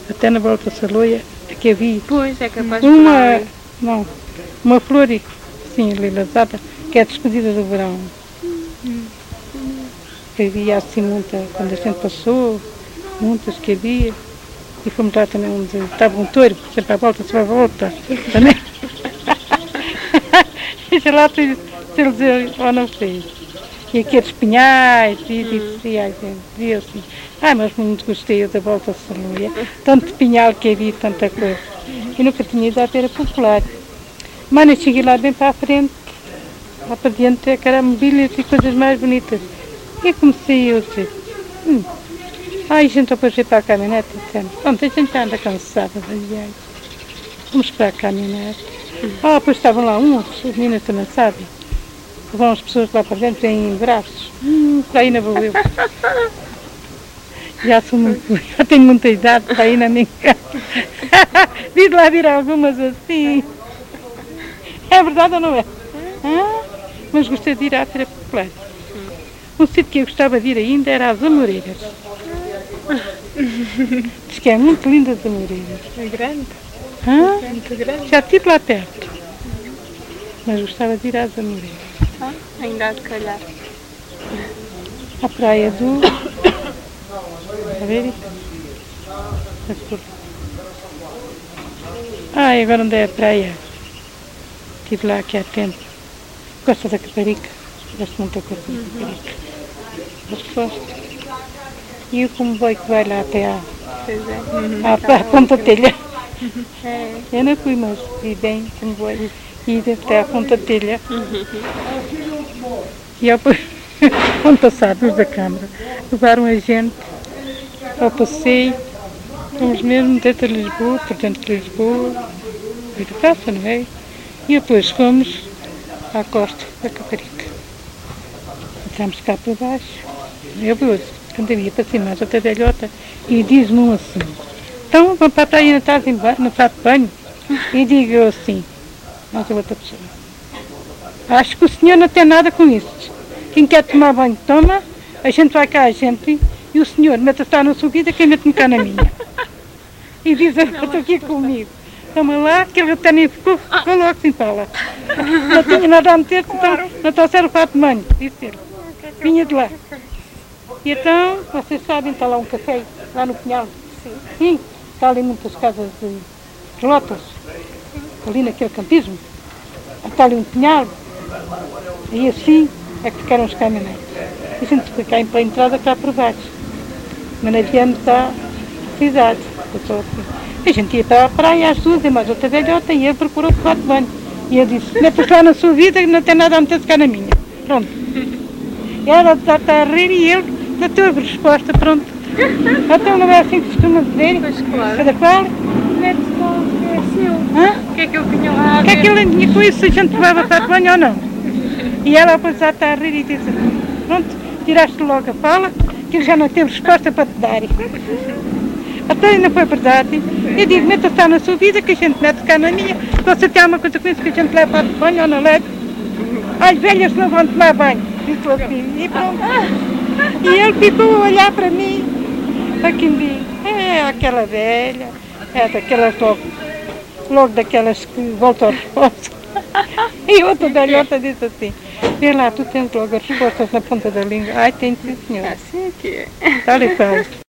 até na volta da Saloia, que havia Pois, é capaz de uma, não, uma flor, assim, lilazada, que é a despedida do verão. Que havia assim muita, quando a gente passou, muitas que havia. E fomos lá também onde estava um touro, sempre à volta, sempre à volta. Também. E lá se ele ou não fez. E aqueles pinhais, e a gente dizia assim, mas muito gostei da volta de Saloia, tanto pinhal que havia, tanta coisa. E nunca tinha ido à Feira Popular. Mas eu cheguei lá bem para a frente, lá para diante, que era mobílias e coisas mais bonitas. E comecei eu a dizer, a gente depois ir para a caminhonete, dissemos, pronto, a gente já anda cansada das viagens. Vamos para a caminhonete. Pois estavam lá uns, as meninas também sabem. Vão as pessoas lá para dentro em braços. Para aí não vou eu. Já tenho muita idade para ir na minha casa. Vi lá vir algumas assim. É verdade ou não é? Mas gostei de ir à Feira Popular. Um sítio que eu gostava de ir ainda era às Amoreiras. Diz que é muito linda as Amoreiras. É grande? É muito grande. Já estive lá perto. Mas gostava de ir às Amoreiras. Ainda há de calhar. A praia do... A ver isso? Agora onde é a praia? Estive lá aqui há tempo. Costa da Caparica. Gosto muito da Costa da Caparica. Gosto. E o comboio que vai lá até à Ponta Telha. Eu não fui, mas vi bem o comboio. E até à Ponta Telha. E ao ano passado, os da Câmara levaram a gente ao passeio, fomos mesmo dentro de Lisboa, por dentro de Lisboa, e de caça, não é? E depois fomos à Costa da Caparica. Entramos cá por baixo. Eu quando eu ia para cima, a outra velhota, e diz-me um assim, então vamos para a praia, não está de banho? E digo eu assim, mas a outra pessoa, acho que o senhor não tem nada com isso. Quem quer tomar banho, toma, a gente vai cá, a gente, e o senhor mete-se lá na sua vida, quem mete-me cá na minha. E diz, estou aqui comigo. Toma lá, que ele até nem ficou logo assim para lá. Não tinha nada a meter, então não trouxeram o fato de banho, disse ele. Vinha de lá. E então, vocês sabem, está lá um café, lá no Pinhal. Sim. Está ali muitas casas de relotas, ali naquele campismo. Está ali um Pinhal. E assim é que ficaram os caminhões. E a gente foi cá para a entrada, cá por baixo. Mas não adianta a cidade. A gente ia para a praia às duas, e mais outra velhota, e eu procurou o fato de banho. E eu disse, mete-se lá na sua vida, que não tem nada a meter-se cá na minha. Pronto. E ela está a rir e ele não teve resposta, pronto. Então não é assim que costuma dizer? Pois claro. Cada qual? Mete-se com o que é seu. O que é que eu tinha lá a ver? O que é que ele tinha com isso, se a gente levava fato de banho ou não? E ela depois já está a rir e diz assim, pronto, tiraste logo a fala, que ele já não teve resposta para te dar. Até ainda foi verdade. Eu digo, meta-se na sua vida, que a gente mete cá na minha. Se você tem alguma coisa com isso, que a gente leva para de banho ou não leva. As velhas não vão tomar banho. Disse assim, e pronto. E ele ficou a olhar para mim. Para quem diz, aquela velha, daquelas logo daquelas que voltam a resposta. E outra velhota disse assim, vê lá, tu tens logo as respostas na ponta da língua. Ai, tem sim, senhora. Assim é que é. Tal e qual.